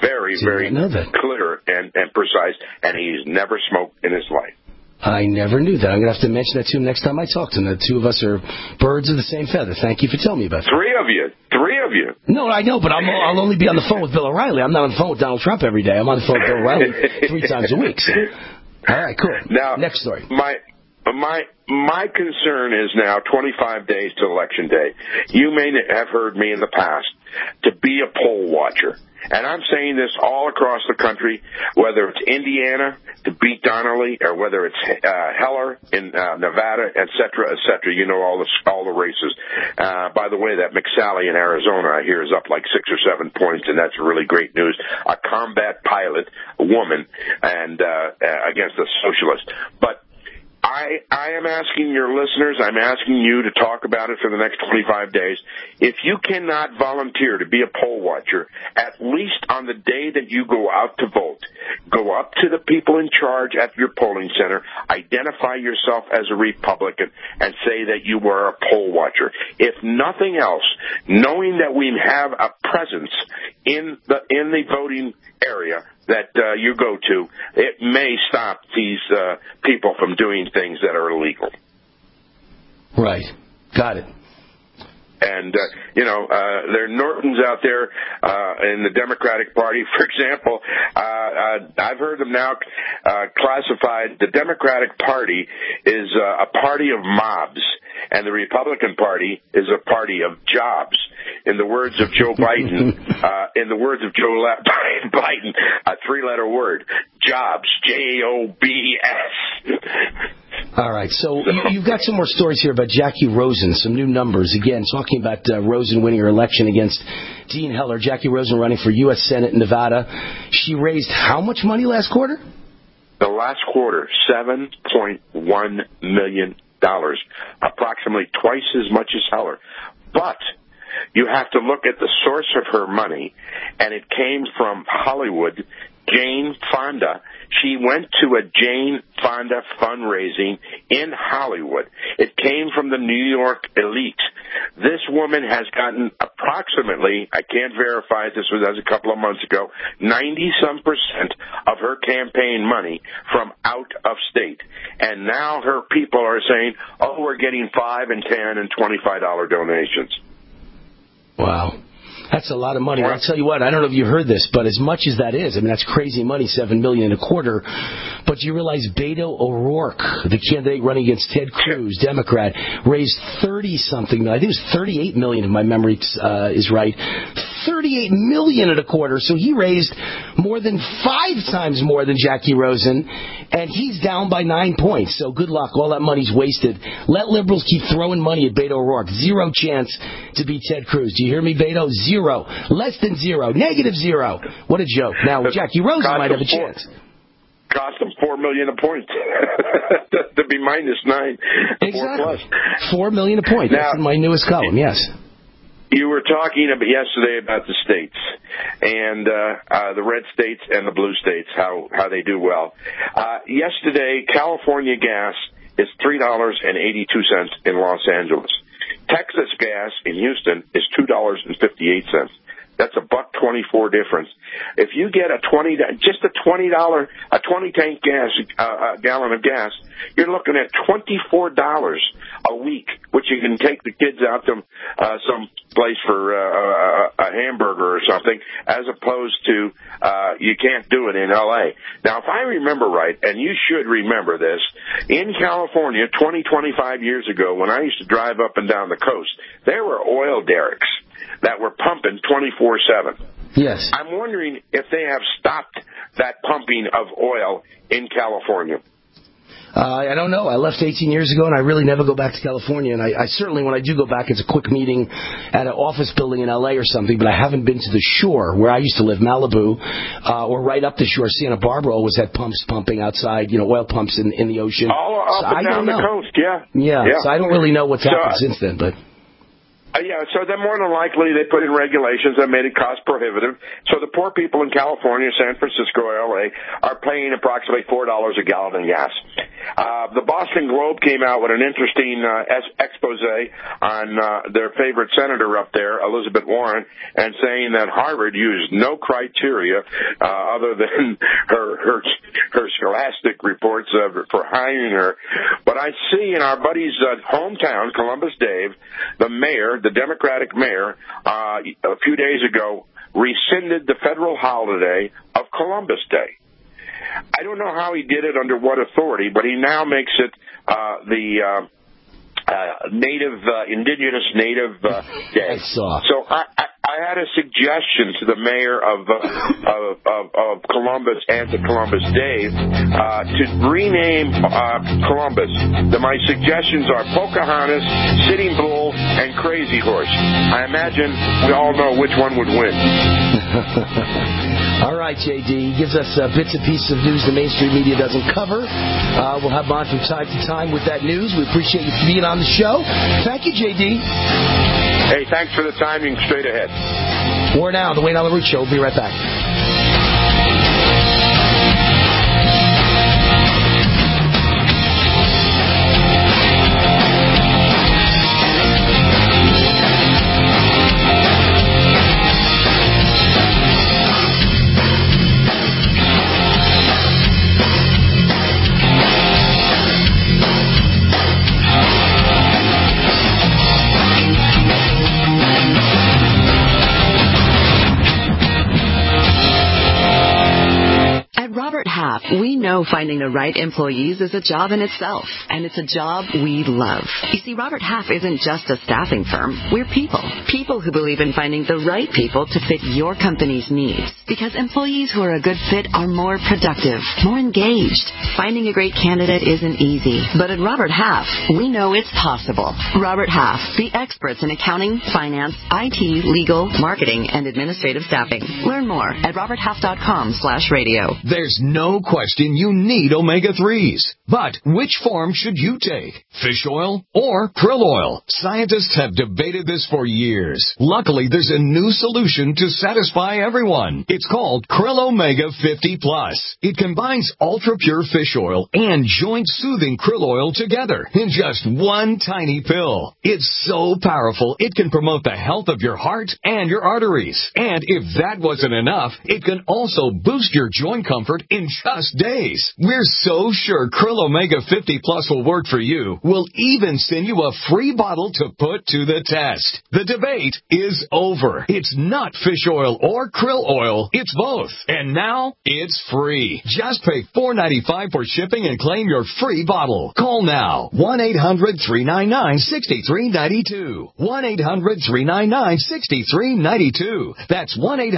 very, very clear and precise, and he's never smoked in his life. I never knew that. I'm going to have to mention that to him next time I talk to him. The two of us are birds of the same feather. Thank you for telling me about it. Three of you. No, I know, but I'll only be on the phone with Bill O'Reilly. I'm not on the phone with Donald Trump every day. I'm on the phone with Bill O'Reilly 3 times a week. So. All right, cool. Now, next story. My concern is now 25 days to Election Day. You may have heard me in the past to be a poll watcher. And I'm saying this all across the country, whether it's Indiana to beat Donnelly or whether it's Heller in Nevada, et cetera, et cetera. You know all the races. By the way, that McSally in Arizona, I hear, is up like 6 or 7 points, and that's really great news. A combat pilot, a woman, and against a socialist. But I am asking your listeners, I'm asking you to talk about it for the next 25 days. If you cannot volunteer to be a poll watcher, at least on the day that you go out to vote, go up to the people in charge at your polling center, identify yourself as a Republican, and say that you were a poll watcher. If nothing else, knowing that we have a presence in the voting area that you go to, it may stop these people from doing things that are illegal. Right. Got it. And, there are Nortons out there in the Democratic Party. For example, I've heard them now classified, the Democratic Party is a party of mobs, and the Republican Party is a party of jobs. In the words of Joe Biden, Biden, a 3-letter word, jobs, Jobs. All right, so you've got some more stories here about Jackie Rosen, some new numbers. Again, talking about Rosen winning her election against Dean Heller. Jackie Rosen running for U.S. Senate in Nevada. She raised how much money last quarter? The last quarter, $7.1 million, approximately twice as much as Heller. But you have to look at the source of her money, and it came from Hollywood. Jane Fonda. She went to a Jane Fonda fundraising in Hollywood. It came from the New York elite. This woman has gotten approximately, I can't verify, this was a couple of months ago, 90-some% of her campaign money from out of state. And now her people are saying, we're getting $5 and $10 and $25 donations. Wow. That's a lot of money. I'll tell you what, I don't know if you heard this, but as much as that is, I mean, that's crazy money, $7 million in a quarter. But you realize Beto O'Rourke, the candidate running against Ted Cruz, Democrat, raised 30-something, I think it was $38 million if my memory is right. $38 million in a quarter. So he raised more than 5 times more than Jackie Rosen, and he's down by 9 points. So good luck. All that money's wasted. Let liberals keep throwing money at Beto O'Rourke. 0 chance to beat Ted Cruz. Do you hear me, Beto? 0. Less than 0. -0. What a joke. Now, Jackie Rosen might have a chance. Cost them $4 million a point to be -9. Exactly. $4 million a point. That's in my newest column. Yes. You were talking yesterday about the states and the red states and the blue states, how they do well. Yesterday, California gas is $3.82 in Los Angeles. Texas gas in Houston is $2.58. That's a $1.24 difference. If you get a $20 tank gas, a gallon of gas, you're looking at $24 a week, which you can take the kids out to some place for a hamburger or something, as opposed to you can't do it in L.A. Now, if I remember right, and you should remember this, in California 25 years ago, when I used to drive up and down the coast, there were oil derricks that were pumping 24/7. Yes. I'm wondering if they have stopped that pumping of oil in California. I don't know. I left 18 years ago, and I really never go back to California. And I certainly, when I do go back, it's a quick meeting at an office building in L.A. or something, but I haven't been to the shore where I used to live, Malibu, or right up the shore. Santa Barbara always had pumps pumping outside, oil pumps in the ocean. All up and down the coast, yeah. Yeah, so I don't really know what's happened since then, but... Yeah, so then more than likely they put in regulations that made it cost prohibitive. So the poor people in California, San Francisco, LA are paying approximately $4 a gallon in gas. The Boston Globe came out with an interesting expose on their favorite senator up there, Elizabeth Warren, and saying that Harvard used no criteria other than her scholastic reports for hiring her. But I see in our buddy's hometown, Columbus Dave, the mayor, the Democratic mayor, a few days ago rescinded the federal holiday of Columbus Day. I don't know how he did it, under what authority, but he now makes it the indigenous native day. So I had a suggestion to the mayor of Columbus and to Columbus Dave to rename Columbus. My suggestions are Pocahontas, Sitting Bull, and Crazy Horse. I imagine we all know which one would win. All right, J.D. He gives us bits and pieces of news the mainstream media doesn't cover. We'll have him on from time to time with that news. We appreciate you being on the show. Thank you, J.D. Hey, thanks for the timing. Straight ahead. More now. The Wayne Allyn Root Show. We'll be right back. We know finding the right employees is a job in itself, and it's a job we love. You see, Robert Half isn't just a staffing firm. We're people. People who believe in finding the right people to fit your company's needs. Because employees who are a good fit are more productive, more engaged. Finding a great candidate isn't easy, but at Robert Half, we know it's possible. Robert Half, the experts in accounting, finance, IT, legal, marketing, and administrative staffing. Learn more at roberthalf.com/radio. There's no question you need omega-3s. But which form should you take? Fish oil or krill oil? Scientists have debated this for years. Luckily, there's a new solution to satisfy everyone. It's called Krill Omega 50 Plus. It combines ultra-pure fish oil and joint-soothing krill oil together in just one tiny pill. It's so powerful, it can promote the health of your heart and your arteries. And if that wasn't enough, it can also boost your joint comfort in just days. We're so sure Krill Omega 50 Plus will work for you. We'll even send you a free bottle to put to the test. The debate is over. It's not fish oil or krill oil. It's both. And now it's free. Just pay $4.95 for shipping and claim your free bottle. Call now. 1-800-399-6392. 1-800-399-6392. That's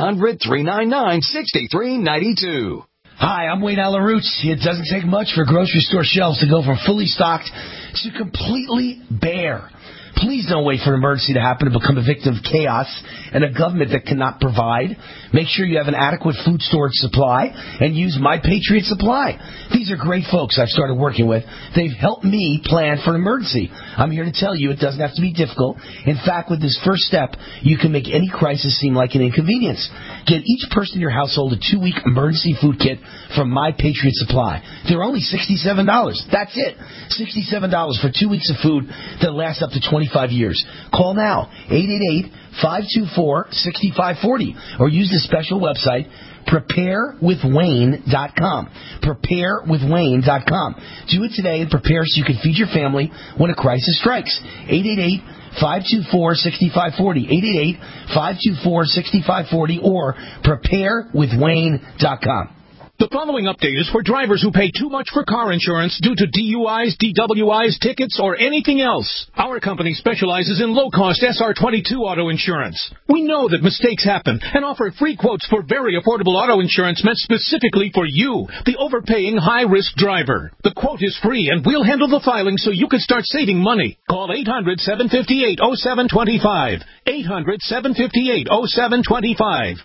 1-800-399-6392. Hi, I'm Wayne Allyn Root. It doesn't take much for grocery store shelves to go from fully stocked to completely bare. Please don't wait for an emergency to happen to become a victim of chaos and a government that cannot provide. Make sure you have an adequate food storage supply and use My Patriot Supply. These are great folks I've started working with. They've helped me plan for an emergency. I'm here to tell you it doesn't have to be difficult. In fact, with this first step, you can make any crisis seem like an inconvenience. Get each person in your household a 2-week emergency food kit from My Patriot Supply. They're only $67. That's it. $67 for 2 weeks of food that lasts up to 25 years. Call now, 888-524-6540, or use the special website, preparewithwayne.com. Preparewithwayne.com. Do it today and prepare so you can feed your family when a crisis strikes. 888-524-6540. 888-524-6540 or preparewithwayne.com. The following update is for drivers who pay too much for car insurance due to DUIs, DWIs, tickets, or anything else. Our company specializes in low-cost SR22 auto insurance. We know that mistakes happen and offer free quotes for very affordable auto insurance meant specifically for you, the overpaying high-risk driver. The quote is free, and we'll handle the filing so you can start saving money. Call 800-758-0725. 800-758-0725.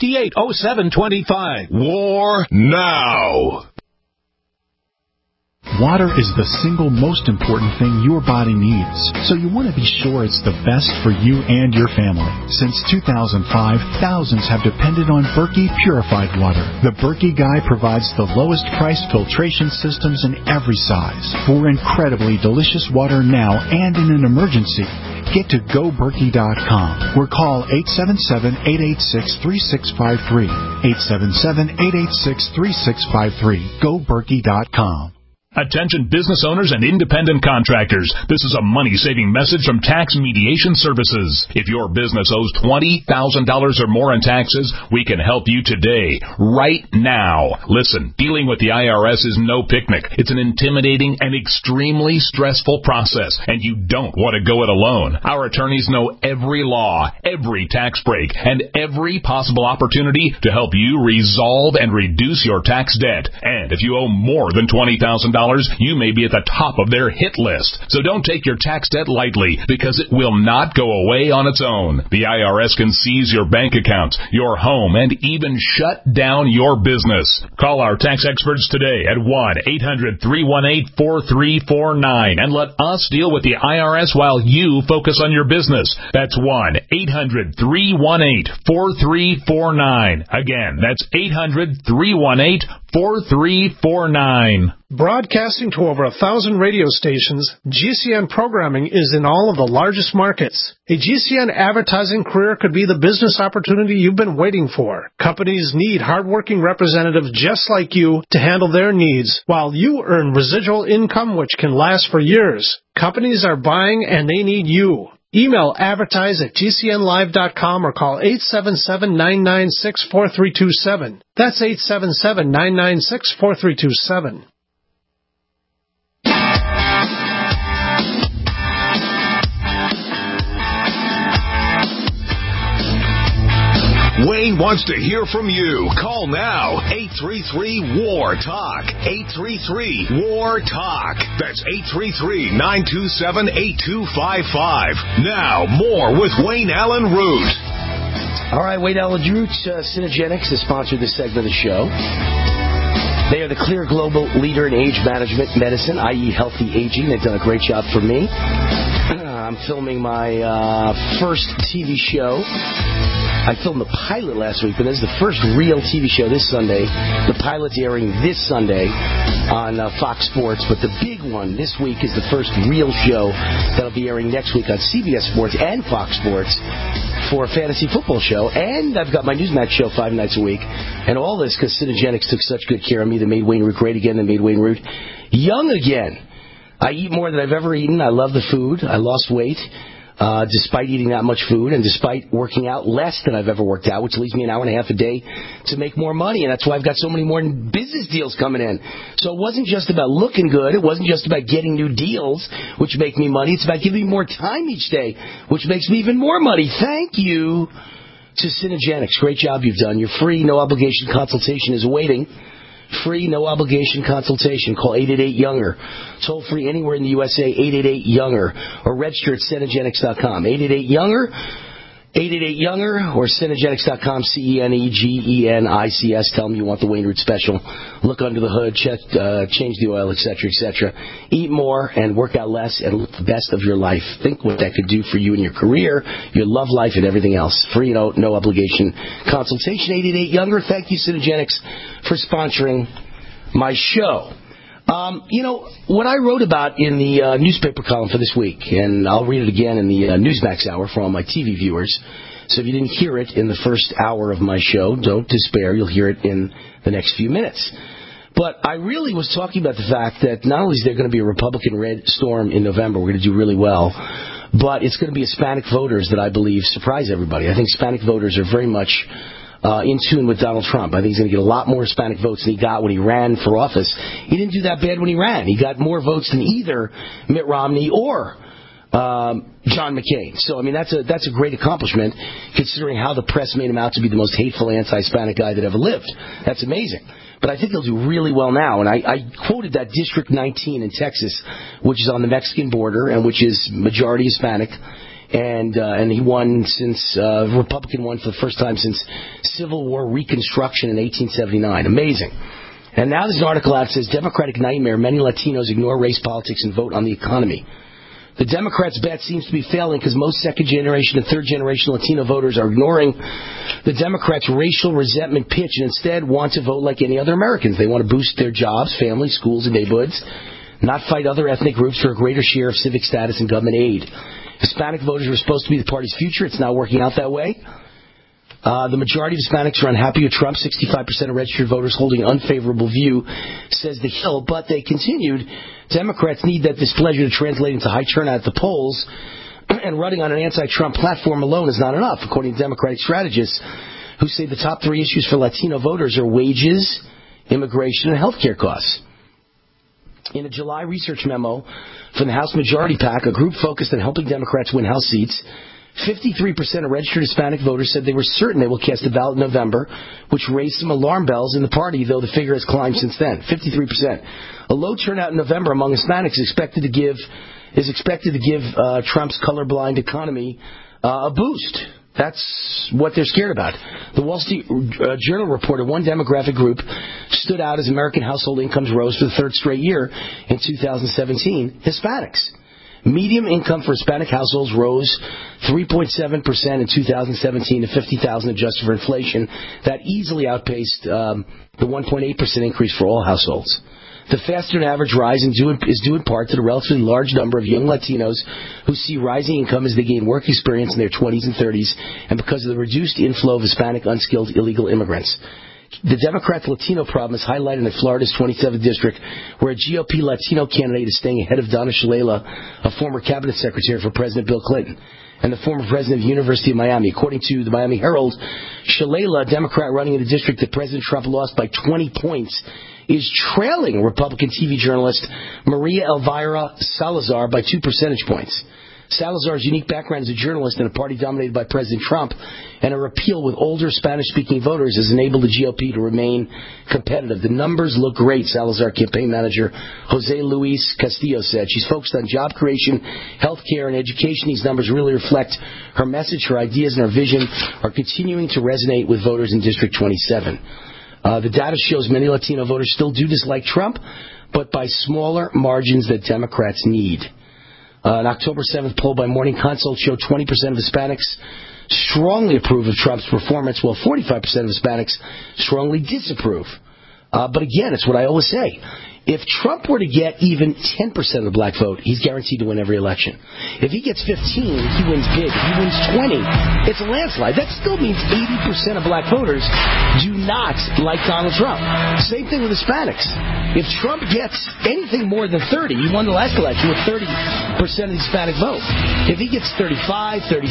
800-758-0725. War now. Water is the single most important thing your body needs, so you want to be sure it's the best for you and your family. Since 2005, thousands have depended on Berkey purified water. The Berkey Guy provides the lowest priced filtration systems in every size for incredibly delicious water now and in an emergency. Get to GoBerkey.com or call 877-886-3653. 877-886-3653. GoBerkey.com. Attention business owners and independent contractors. This is a money-saving message from Tax Mediation Services. If your business owes $20,000 or more in taxes, we can help you today, right now. Listen, dealing with the IRS is no picnic. It's an intimidating and extremely stressful process, and you don't want to go it alone. Our attorneys know every law, every tax break, and every possible opportunity to help you resolve and reduce your tax debt. And if you owe more than $20,000, you may be at the top of their hit list. So don't take your tax debt lightly, because it will not go away on its own. The IRS can seize your bank account, your home, and even shut down your business. Call our tax experts today at 1-800-318-4349 and let us deal with the IRS while you focus on your business. That's 1-800-318-4349. Again, that's 800-318-4349. Broadcasting to over 1,000 radio stations, GCN programming is in all of the largest markets. A GCN advertising career could be the business opportunity you've been waiting for. Companies need hardworking representatives just like you to handle their needs, while you earn residual income which can last for years. Companies are buying and they need you. Email advertise@gcnlive.com or call 877-996-4327. That's 877-996-4327. Wayne wants to hear from you. Call now. 833-WAR-TALK. 833-WAR-TALK. That's 833-927-8255. Now, more with Wayne Allen Root. All right, Wayne Allen Root, Synergenics has sponsored this segment of the show. They are the clear global leader in age management medicine, i.e. healthy aging. They've done a great job for me. I'm filming my first TV show. I filmed the pilot last week, but this is the first real TV show this Sunday. The pilot's airing this Sunday on Fox Sports, but the big one this week is the first real show that'll be airing next week on CBS Sports and Fox Sports for a fantasy football show. And I've got my Newsmax show 5 nights a week. And all this because Synergenics took such good care of me. They made Wayne Root great again. They made Wayne Root young again. I eat more than I've ever eaten. I love the food. I lost weight. Despite eating that much food and despite working out less than I've ever worked out, which leaves me an hour and a half a day to make more money. And that's why I've got so many more business deals coming in. So it wasn't just about looking good. It wasn't just about getting new deals, which make me money. It's about giving me more time each day, which makes me even more money. Thank you to Synergenics. Great job you've done. Your free, no-obligation consultation is awaiting. Free, no-obligation consultation. Call 888-YOUNGER. Toll free anywhere in the USA, 888-YOUNGER. Or register at Synergenics.com. 888-YOUNGER. 888-YOUNGER or Synergenics.com, CENEGENICS. Tell them you want the Wayne Root special. Look under the hood, check, change the oil, etc., etc. Eat more and work out less and look the best of your life. Think what that could do for you in your career, your love life, and everything else. Free, no obligation consultation. 888-YOUNGER. Thank you, Synergenics, for sponsoring my show. What I wrote about in the newspaper column for this week, and I'll read it again in the Newsmax hour for all my TV viewers. So if you didn't hear it in the first hour of my show, don't despair. You'll hear it in the next few minutes. But I really was talking about the fact that not only is there going to be a Republican red storm in November, we're going to do really well, but it's going to be Hispanic voters that I believe surprise everybody. I think Hispanic voters are very much in tune with Donald Trump. I think he's going to get a lot more Hispanic votes than he got when he ran for office. He didn't do that bad when he ran. He got more votes than either Mitt Romney or John McCain. So, I mean, that's a great accomplishment considering how the press made him out to be the most hateful anti-Hispanic guy that ever lived. That's amazing. But I think he'll do really well now. And I quoted that District 19 in Texas, which is on the Mexican border and which is majority Hispanic. And he won since Republican won for the first time since Civil War Reconstruction in 1879. Amazing. And now there's an article out that says, Democratic nightmare, many Latinos ignore race politics and vote on the economy. The Democrats' bet seems to be failing because most second-generation and third-generation Latino voters are ignoring the Democrats' racial resentment pitch and instead want to vote like any other Americans. They want to boost their jobs, families, schools, and neighborhoods, not fight other ethnic groups for a greater share of civic status and government aid. Hispanic voters were supposed to be the party's future. It's not working out that way. The majority of Hispanics are unhappy with Trump. 65% of registered voters holding an unfavorable view, says The Hill. But they continued, Democrats need that displeasure to translate into high turnout at the polls, and running on an anti-Trump platform alone is not enough, according to Democratic strategists who say the top three issues for Latino voters are wages, immigration, and health care costs. In a July research memo from the House Majority PAC, a group focused on helping Democrats win House seats, 53% of registered Hispanic voters said they were certain they will cast a ballot in November, which raised some alarm bells in the party, though the figure has climbed since then. 53%. A low turnout in November among Hispanics is expected to give Trump's colorblind economy a boost. That's what they're scared about. The Wall Street Journal reported one demographic group stood out as American household incomes rose for the third straight year in 2017, Hispanics. Median income for Hispanic households rose 3.7% in 2017 to $50,000 adjusted for inflation. That easily outpaced the 1.8% increase for all households. The faster-than-average rise is due in part to the relatively large number of young Latinos who see rising income as they gain work experience in their 20s and 30s, and because of the reduced inflow of Hispanic unskilled illegal immigrants. The Democrat-Latino problem is highlighted in Florida's 27th district, where a GOP Latino candidate is staying ahead of Donna Shalala, a former cabinet secretary for President Bill Clinton, and the former president of the University of Miami. According to the Miami Herald, Shalala, a Democrat running in a district that President Trump lost by 20 points, is trailing Republican TV journalist Maria Elvira Salazar by 2 percentage points. Salazar's unique background as a journalist in a party dominated by President Trump and a repeal with older Spanish-speaking voters has enabled the GOP to remain competitive. The numbers look great, Salazar campaign manager Jose Luis Castillo said. She's focused on job creation, health care, and education. These numbers really reflect her message, her ideas, and her vision are continuing to resonate with voters in District 27. The data shows many Latino voters still do dislike Trump, but by smaller margins that Democrats need. An October 7th poll by Morning Consult showed 20% of Hispanics strongly approve of Trump's performance, while 45% of Hispanics strongly disapprove. But again, it's what I always say. If Trump were to get even 10% of the black vote, he's guaranteed to win every election. If he gets 15, he wins big. If he wins 20, it's a landslide. That still means 80% of black voters do not like Donald Trump. Same thing with Hispanics. If Trump gets anything more than 30, he won the last election with 30% of the Hispanic vote. If he gets 35, 36,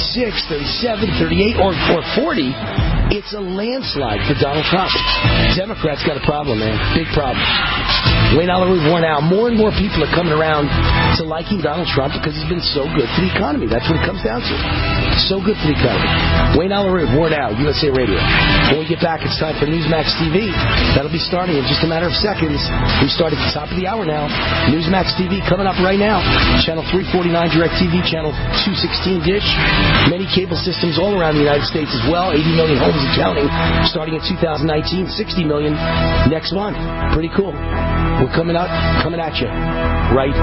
37, 38, or 40, it's a landslide for Donald Trump. Democrats got a problem, man. Big problem. Wayne Allyn Root wore out. More and more people are coming around to liking Donald Trump because he's been so good for the economy. That's what it comes down to. So good for the economy. Wayne Allyn Root, worn out, USA Radio. When we get back, it's time for Newsmax TV. That'll be starting in just a matter of seconds. We start at the top of the hour now. Newsmax TV coming up right now. Channel 349 DirecTV, Channel 216 Dish. Many cable systems all around the United States as well. 80 million homes and counting. Starting in 2019, 60 million next month. Pretty cool. We're coming at you right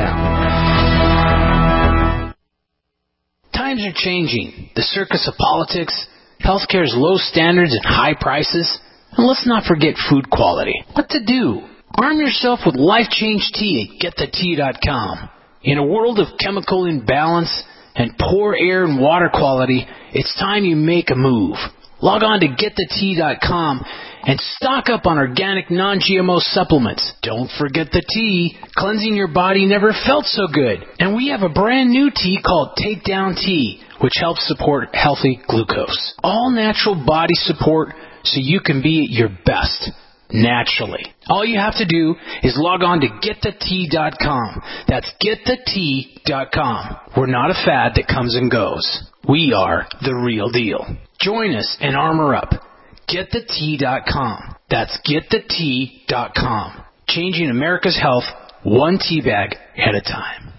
now. Times are changing. The circus of politics, healthcare's low standards and high prices, and let's not forget food quality. What to do? Arm yourself with Life Change Tea at GetTheTea.com. In a world of chemical imbalance and poor air and water quality, it's time you make a move. Log on to GetTheTea.com and stock up on organic non-GMO supplements. Don't forget the tea. Cleansing your body never felt so good. And we have a brand new tea called Takedown Tea, which helps support healthy glucose. All natural body support so you can be at your best naturally. All you have to do is log on to GetTheTea.com. That's GetTheTea.com. We're not a fad that comes and goes. We are the real deal. Join us and armor up. GetTheTea.com. That's GetTheTea.com. Changing America's health one tea bag at a time.